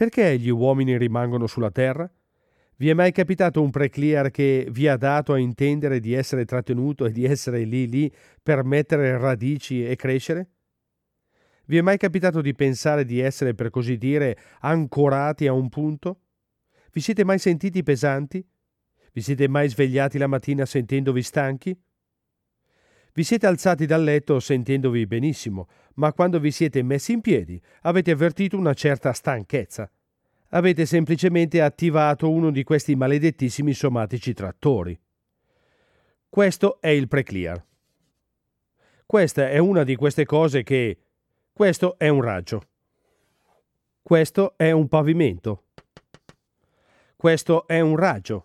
Perché gli uomini rimangono sulla Terra? Vi è mai capitato un preclear che vi ha dato a intendere di essere trattenuto e di essere lì per mettere radici e crescere? Vi è mai capitato di pensare di essere, per così dire, ancorati a un punto? Vi siete mai sentiti pesanti? Vi siete mai svegliati la mattina sentendovi stanchi? Vi siete alzati dal letto sentendovi benissimo, ma quando vi siete messi in piedi avete avvertito una certa stanchezza. Avete semplicemente attivato uno di questi maledettissimi somatici trattori. Questo è il preclear. Questa è una di queste cose che... Questo è un raggio. Questo è un pavimento. Questo è un raggio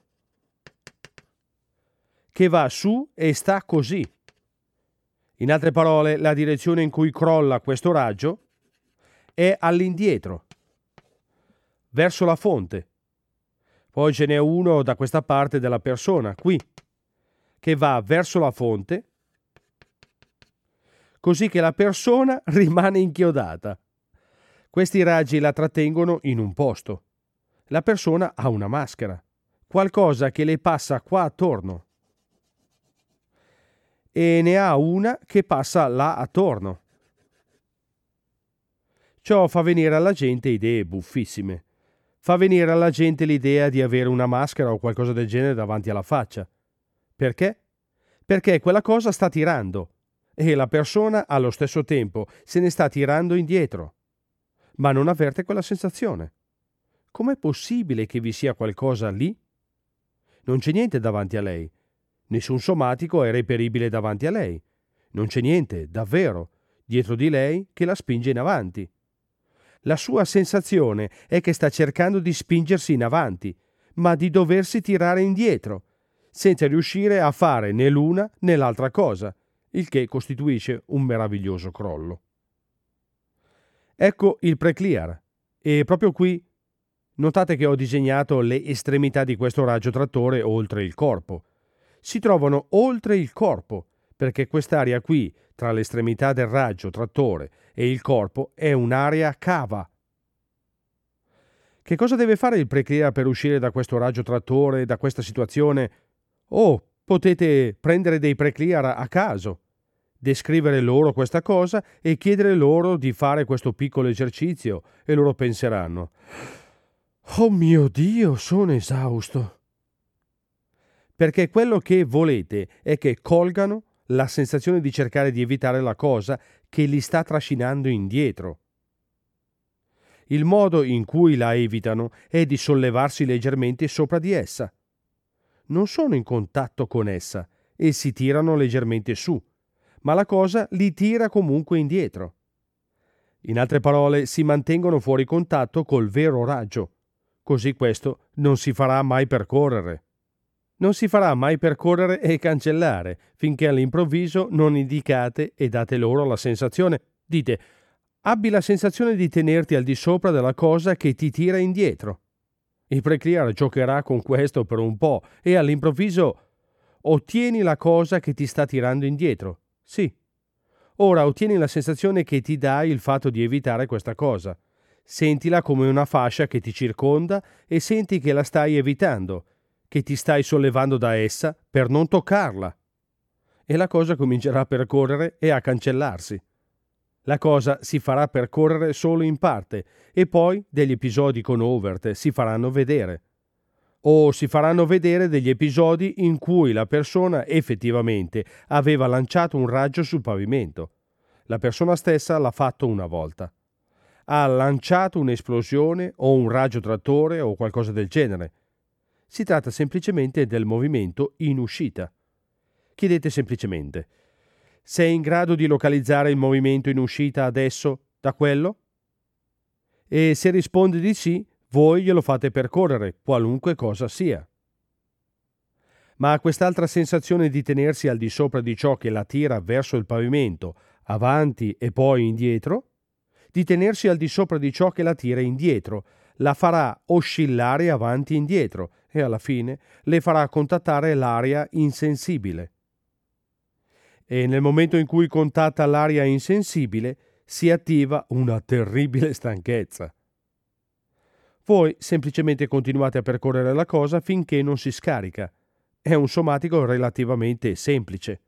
che va su e sta così. In altre parole, la direzione in cui crolla questo raggio è all'indietro, verso la fonte. Poi ce n'è uno da questa parte della persona, qui, che va verso la fonte, così che la persona rimane inchiodata. Questi raggi la trattengono in un posto. La persona ha una maschera, qualcosa che le passa qua attorno. E ne ha una che passa là attorno. Ciò fa venire alla gente idee buffissime. Fa venire alla gente l'idea di avere una maschera o qualcosa del genere davanti alla faccia. Perché? Perché quella cosa sta tirando e la persona allo stesso tempo se ne sta tirando indietro, ma non avverte quella sensazione. Com'è possibile che vi sia qualcosa lì? Non c'è niente davanti a lei. Nessun somatico è reperibile davanti a lei. Non c'è niente, davvero, dietro di lei che la spinge in avanti. La sua sensazione è che sta cercando di spingersi in avanti, ma di doversi tirare indietro, senza riuscire a fare né l'una né l'altra cosa, il che costituisce un meraviglioso crollo. Ecco il preclear, e proprio qui notate che ho disegnato le estremità di questo raggio trattore oltre il corpo. Si trovano oltre il corpo, perché quest'area qui, tra l'estremità del raggio trattore e il corpo, è un'area cava. Che cosa deve fare il preclear per uscire da questo raggio trattore, da questa situazione? Oh, potete prendere dei preclear a caso, descrivere loro questa cosa e chiedere loro di fare questo piccolo esercizio e loro penseranno: «Oh mio Dio, sono esausto!» Perché quello che volete è che colgano la sensazione di cercare di evitare la cosa che li sta trascinando indietro. Il modo in cui la evitano è di sollevarsi leggermente sopra di essa. Non sono in contatto con essa e si tirano leggermente su, ma la cosa li tira comunque indietro. In altre parole, si mantengono fuori contatto col vero raggio. Così questo non si farà mai percorrere. Non si farà mai percorrere e cancellare, finché all'improvviso non indicate e date loro la sensazione. Dite: abbi la sensazione di tenerti al di sopra della cosa che ti tira indietro. Il preclear giocherà con questo per un po' e all'improvviso ottieni la cosa che ti sta tirando indietro. Sì. Ora ottieni la sensazione che ti dà il fatto di evitare questa cosa. Sentila come una fascia che ti circonda e senti che la stai evitando, che ti stai sollevando da essa per non toccarla. E la cosa comincerà a percorrere e a cancellarsi. La cosa si farà percorrere solo in parte e poi degli episodi con Overt si faranno vedere. O si faranno vedere degli episodi in cui la persona effettivamente aveva lanciato un raggio sul pavimento. La persona stessa l'ha fatto una volta. Ha lanciato un'esplosione o un raggio trattore o qualcosa del genere. Si tratta semplicemente del movimento in uscita. Chiedete semplicemente: sei in grado di localizzare il movimento in uscita adesso da quello? E se risponde di sì, voi glielo fate percorrere, qualunque cosa sia. Ma quest'altra sensazione di tenersi al di sopra di ciò che la tira verso il pavimento, avanti e poi indietro, di tenersi al di sopra di ciò che la tira indietro, la farà oscillare avanti e indietro e alla fine le farà contattare l'aria insensibile. E nel momento in cui contatta l'aria insensibile si attiva una terribile stanchezza. Voi semplicemente continuate a percorrere la cosa finché non si scarica. È un somatico relativamente semplice.